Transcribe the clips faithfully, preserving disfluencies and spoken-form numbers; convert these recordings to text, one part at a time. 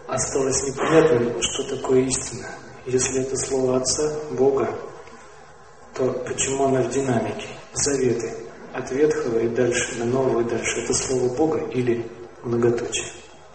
осталось непонятным, что такое истина. Если это слово Отца, Бога, то почему оно в динамике? Заветы. От Ветхого и дальше, на Нового и дальше. Это слово Бога или многоточие?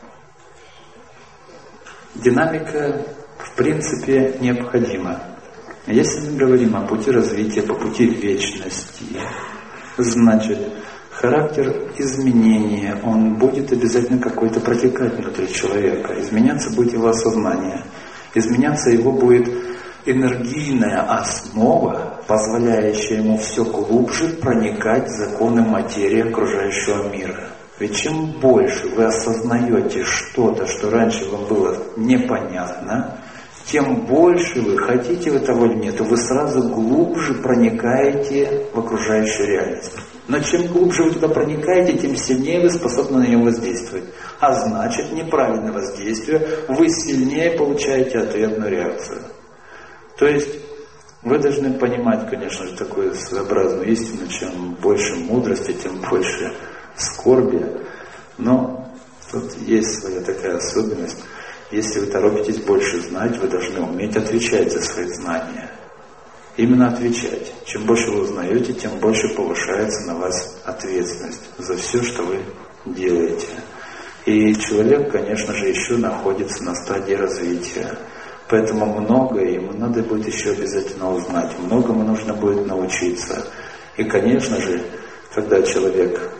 Динамика, в принципе, необходима. Если мы говорим о пути развития, по пути вечности, значит, характер изменения, он будет обязательно какой-то протекать внутри человека. Изменяться будет его осознание. Изменяться его будет энергийная основа, позволяющая ему все глубже проникать в законы материи окружающего мира. Ведь чем больше вы осознаете что-то, что раньше вам было непонятно, тем больше вы, хотите вы того или нет, вы сразу глубже проникаете в окружающую реальность. Но чем глубже вы туда проникаете, тем сильнее вы способны на нее воздействовать. А значит, неправильное воздействие, вы сильнее получаете ответную реакцию. То есть, вы должны понимать, конечно же, такую своеобразную истину, чем больше мудрости, тем больше скорби. Но тут есть своя такая особенность. Если вы торопитесь больше знать, вы должны уметь отвечать за свои знания. Именно отвечать. Чем больше вы узнаете, тем больше повышается на вас ответственность за все, что вы делаете. И человек, конечно же, еще находится на стадии развития. Поэтому многое ему надо будет еще обязательно узнать. Многому нужно будет научиться. И, конечно же, когда человек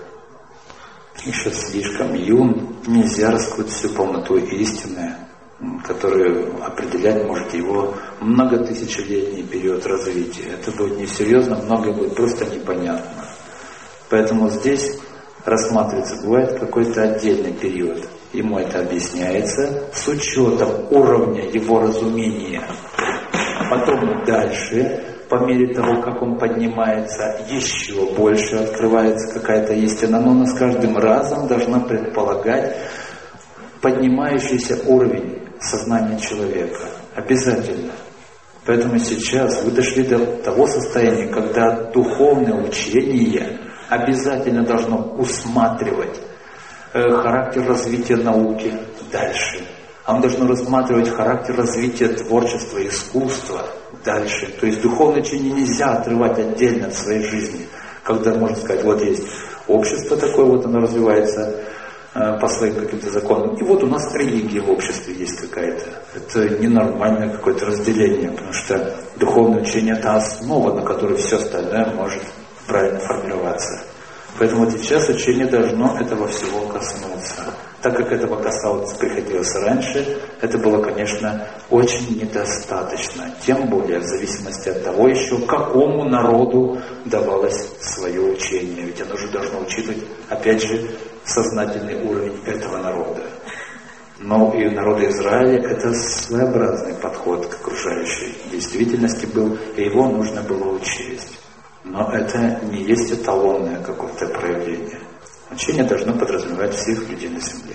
еще слишком юн, нельзя раскрыть всю полноту истины, которую определять может его многотысячелетний период развития. Это будет несерьезно, многое будет просто непонятно. Поэтому здесь рассматривается, бывает какой-то отдельный период. Ему это объясняется с учетом уровня его разумения. Потом дальше, по мере того, как он поднимается, еще больше открывается какая-то истина. Но она с каждым разом должна предполагать поднимающийся уровень сознания человека. Обязательно. Поэтому сейчас вы дошли до того состояния, когда духовное учение обязательно должно усматривать э, характер развития науки дальше. Оно должно рассматривать характер развития творчества, искусства дальше. То есть духовное учение нельзя отрывать отдельно от своей жизни. Когда, можно сказать, вот есть общество такое, вот оно развивается э, по своим каким-то законам. И вот у нас религия в обществе есть какая-то. Это ненормальное какое-то разделение, потому что духовное учение — это основа, на которой все остальное может правильно формироваться. Поэтому вот сейчас учение должно этого всего коснуться. Так как этого касалось, приходилось раньше, это было, конечно, очень недостаточно. Тем более в зависимости от того еще, какому народу давалось свое учение. Ведь оно же должно учитывать, опять же, сознательный уровень этого народа. Но и у народа Израиля это своеобразный подход к окружающей действительности был, и его нужно было учесть. Но это не есть эталонное какое-то проявление. Учение должно подразумевать всех людей на земле.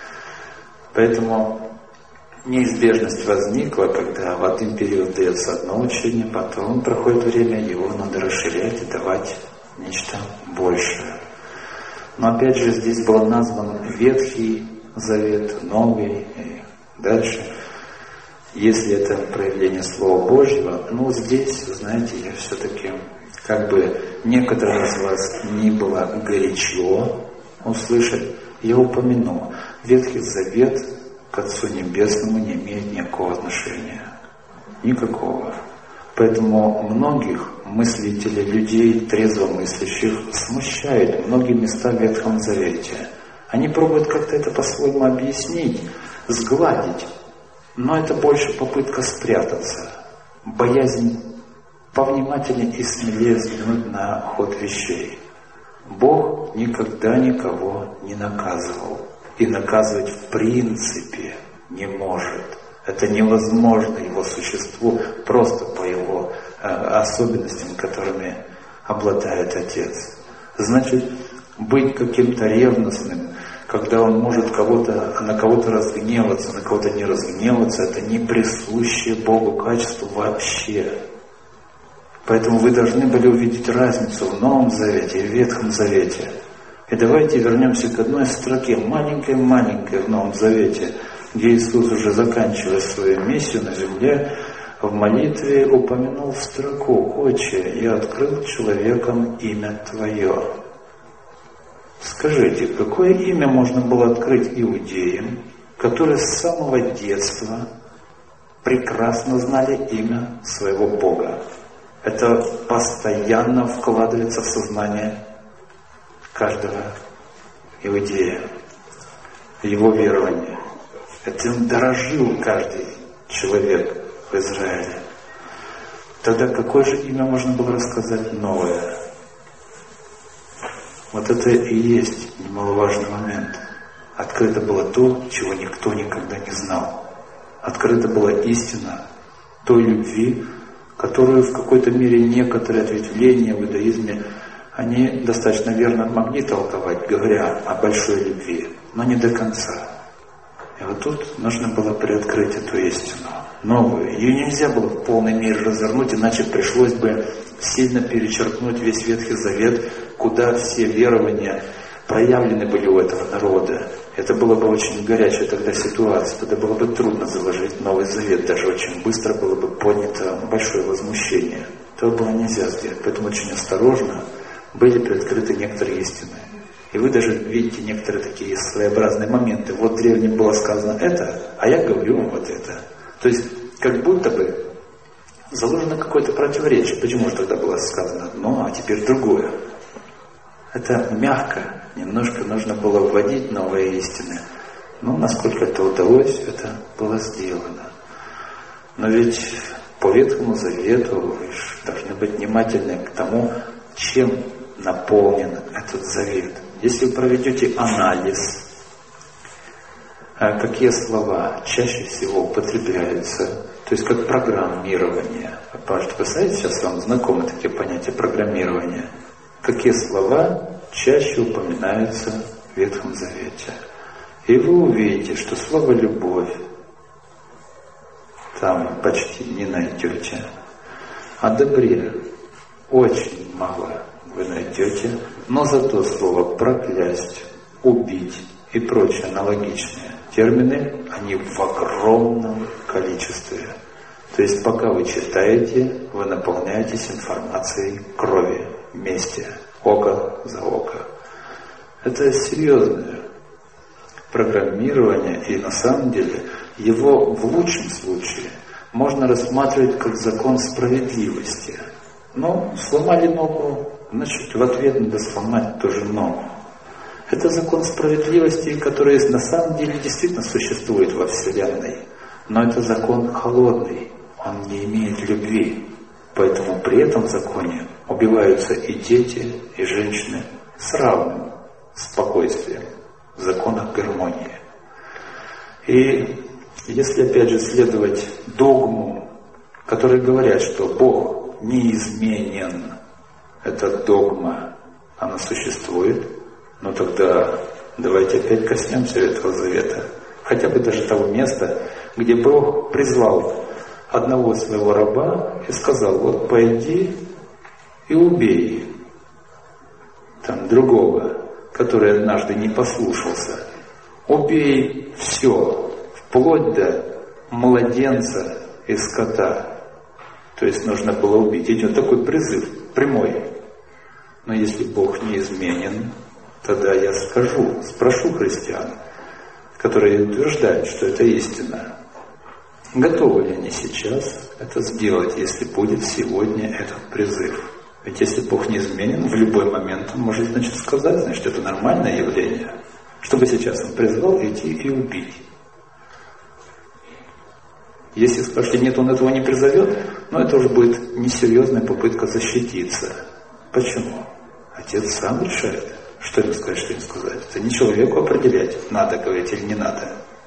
Поэтому неизбежность возникла, когда в один период дается одно учение, потом проходит время, его надо расширять и давать нечто большее. Но опять же здесь был назван Ветхий Завет, Новый и дальше. Если это проявление Слова Божьего, ну здесь, вы знаете, я все-таки, как бы некоторым из вас не было горячо услышать, я упомяну, Ветхий Завет к Отцу Небесному не имеет никакого отношения. Никакого. Поэтому многих мыслителей, людей, трезвомыслящих, смущают многие места в Ветхом Завете. Они пробуют как-то это по-своему объяснить, сгладить. Но это больше попытка спрятаться. Боязнь повнимательнее и смелее взглянуть на ход вещей. Бог никогда никого не наказывал. И наказывать в принципе не может. Это невозможно его существу просто по его э, особенностям, которыми обладает Отец. Значит, быть каким-то ревностным, когда он может кого-то, на кого-то разгневаться, на кого-то не разгневаться, это не присущее Богу качество вообще. Поэтому вы должны были увидеть разницу в Новом Завете и в Ветхом Завете. И давайте вернемся к одной строке, маленькой-маленькой в Новом Завете. где Иисус, уже заканчивая свою миссию на земле, в молитве упомянул строку: «Отче, я открыл человеком имя Твое». Скажите, какое имя можно было открыть иудеям, которые с самого детства прекрасно знали имя своего Бога? Это постоянно вкладывается в сознание каждого иудея, его верование. Этим дорожил каждый человек в Израиле. Тогда какое же имя можно было рассказать новое? Вот это и есть немаловажный момент. Открыто было то, чего никто никогда не знал. Открыта была истина той любви, которую в какой-то мере некоторые ответвления в иудаизме, они достаточно верно могли толковать, говоря о большой любви, но не до конца. И вот тут нужно было приоткрыть эту истину, новую. Ее нельзя было в полной мере развернуть, иначе пришлось бы сильно перечеркнуть весь Ветхий Завет, куда все верования проявлены были у этого народа. Это было бы очень горячая тогда ситуация, тогда было бы трудно заложить Новый Завет, даже очень быстро было бы поднято большое возмущение. Этого было нельзя сделать, поэтому очень осторожно были приоткрыты некоторые истины. И вы даже видите некоторые такие своеобразные моменты. Вот в древнем было сказано это, а я говорю вам вот это. То есть, как будто бы заложено какое-то противоречие. Почему же тогда было сказано одно, а теперь другое? Это мягко, немножко нужно было вводить новые истины. Но насколько это удалось, это было сделано. Но ведь по Ветхому Завету вы должны быть внимательны к тому, чем наполнен этот завет. Если вы проведете анализ, какие слова чаще всего употребляются, то есть как программирование. Вы знаете, сейчас вам знакомы такие понятия программирования. Какие слова чаще упоминаются в Ветхом Завете. И вы увидите, что слово «любовь» там почти не найдете. О добре очень мало вы найдете, но зато слово «проклясть», «убить» и прочие аналогичные термины, они в огромном количестве. То есть пока вы читаете, вы наполняетесь информацией крови, мести, око за око. Это серьезное программирование, и на самом деле его в лучшем случае можно рассматривать как закон справедливости. Ну, сломали ногу, значит, в ответ надо сломать тоже ногу. Это закон справедливости, который на самом деле действительно существует во Вселенной. Но это закон холодный, он не имеет любви. Поэтому при этом законе убиваются и дети, и женщины с равным спокойствием в законах гармонии. И если опять же следовать догму, которые говорят, что Бог неизменен, эта догма, она существует, но тогда давайте опять коснемся Ветхого Завета. Хотя бы даже того места, где Бог призвал одного своего раба и сказал: вот пойди и убей там другого, который однажды не послушался. Убей все, вплоть до младенца и скота. То есть нужно было убить. Идет такой призыв, прямой. Но если Бог неизменен, тогда я скажу, спрошу христиан, которые утверждают, что это истина, готовы ли они сейчас это сделать, если будет сегодня этот призыв? Ведь если Бог неизменен, в любой момент Он может, значит, сказать, значит, это нормальное явление, чтобы сейчас Он призвал идти и убить. Если скажете, нет, Он этого не призовет, но это уже будет несерьезная попытка защититься. Почему? Отец сам решает, что ему сказать, что не сказать. Это не человеку определять, надо говорить или не надо.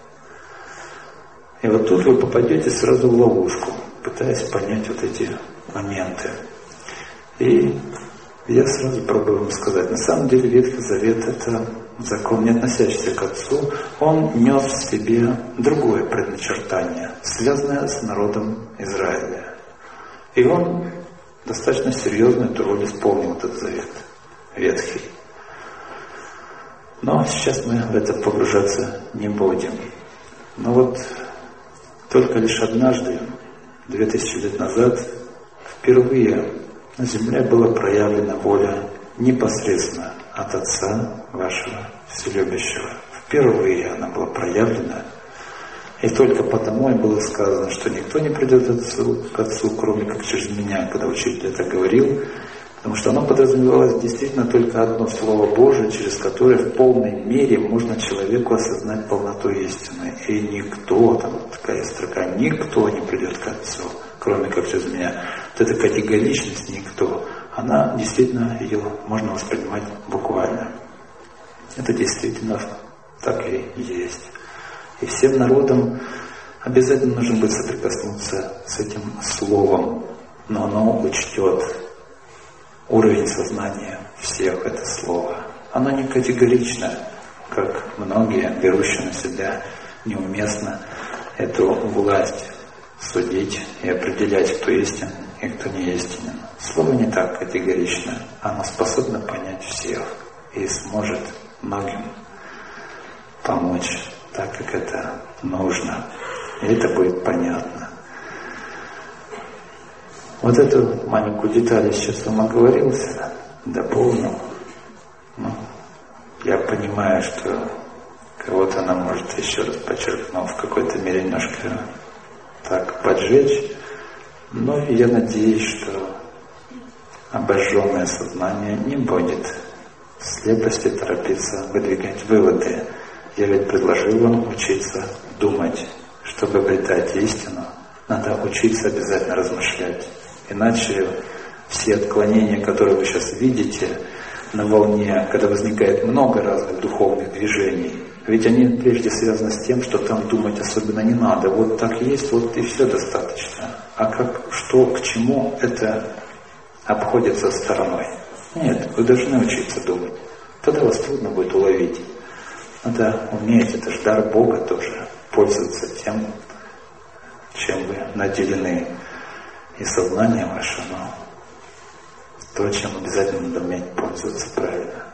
И вот тут вы попадете сразу в ловушку, пытаясь понять вот эти моменты. И я сразу пробую вам сказать, на самом деле Ветхий Завет — это закон, не относящийся к Отцу. Он нес в себе другое предначертание, связанное с народом Израиля. И он достаточно серьезно эту роль исполнил, этот Завет Ветхий. Но сейчас мы в это погружаться не будем. Но вот только лишь однажды, две тысячи лет назад, впервые на земле была проявлена воля непосредственно от Отца вашего Вселюбящего. Впервые она была проявлена. И только потому и было сказано, что никто не придет отцу, к Отцу, кроме как через меня, когда учитель это говорил, потому что оно подразумевалось действительно только одно Слово Божие, через которое в полной мере можно человеку осознать полноту истины. И никто, там такая строка, никто не придет к Отцу, кроме как через меня. Вот эта категоричность «никто», она действительно, ее можно воспринимать буквально. Это действительно так и есть. И всем народам обязательно нужно будет соприкоснуться с этим словом, но оно учтет уровень сознания всех, это слово. Оно не категорично, как многие, берущие на себя неуместно эту власть судить и определять, кто истинен и кто не истинен. Слово не так категорично, оно способно понять всех и сможет многим помочь так, как это нужно. И это будет понятно. Вот эту маленькую деталь сейчас вам оговорился, дополнил. Ну, я понимаю, что кого-то она может, еще раз подчеркну, в какой-то мере немножко так поджечь. Но я надеюсь, что обожженное сознание не будет слепости торопиться выдвигать выводы. Я ведь предложил вам учиться думать. Чтобы обретать истину, надо учиться обязательно размышлять. Иначе все отклонения, которые вы сейчас видите на волне, когда возникает много разных духовных движений, ведь они прежде связаны с тем, что там думать особенно не надо. Вот так есть, вот и все достаточно. А как, что, к чему, это обходится стороной. Нет, вы должны учиться думать. Тогда вас трудно будет уловить. Надо уметь, это же дар Бога тоже, пользоваться тем, чем вы наделены. И сознание ваше, но то, чем обязательно надо уметь пользоваться правильно.